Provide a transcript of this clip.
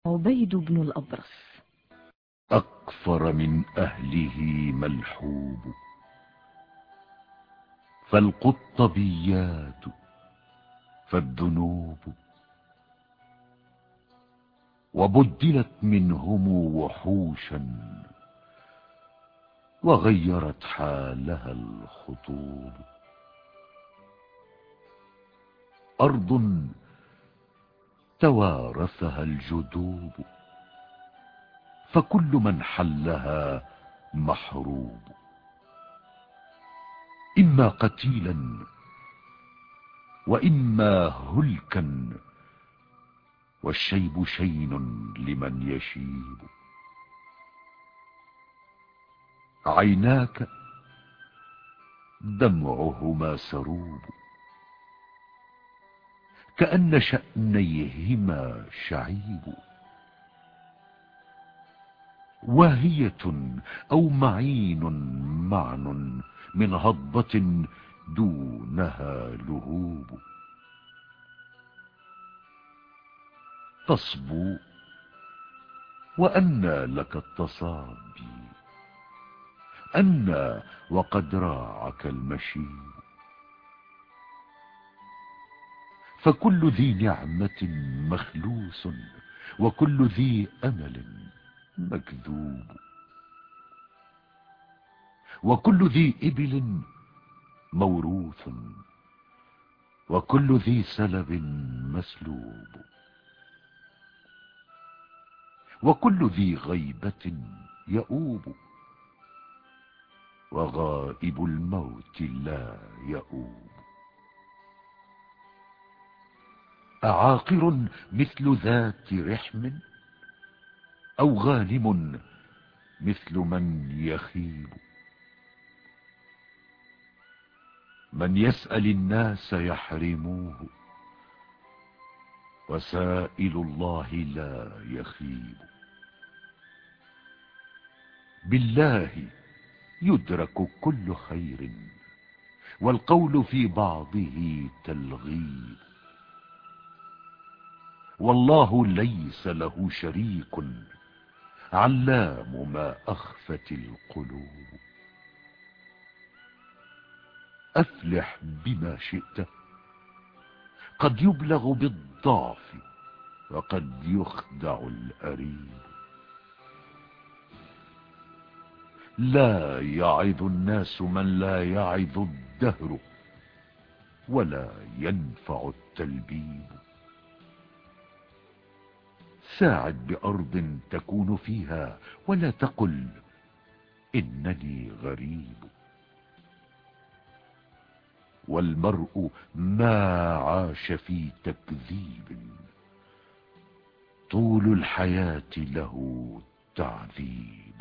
عبيد بن الأبرص. أكفر من أهله ملحوب، فالقطبيات فالذنوب، وبدلت منهم وحوشا، وغيرت حالها الخطوب. أرض توارثها الجدوب، فكل من حلها محروب، إما قتيلا وإما هلكا، والشيب شين لمن يشيب. عيناك دمعهما سروب، كأن شأنيهما شعيب. واهية أو معين معن، من هضبة دونها لهوب. تصبو وأنى لك التصابي، أنى وقد راعك المشيب. فكل ذي نعمة مخلوس، وكل ذي أمل مكذوب، وكل ذي إبل موروث، وكل ذي سلب مسلوب، وكل ذي غيبة يؤوب، وغائب الموت لا يؤوب. أعاقر مثل ذات رحم، أو غانم مثل من يخيب. من يسأل الناس يحرموه، وسائل الله لا يخيب. بالله يدرك كل خير، والقول في بعضه تلغيب. والله ليس له شريك، علام ما أخفت القلوب. أفلح بما شئت، قد يبلغ بالضعف، وقد يخدع الأريب. لا يعظ الناس من لا يعظ الدهر، ولا ينفع التلبيب. ساعد بأرض تكون فيها، ولا تقل إنني غريب. والمرء ما عاش في تكذيب، طول الحياة له تعذيب.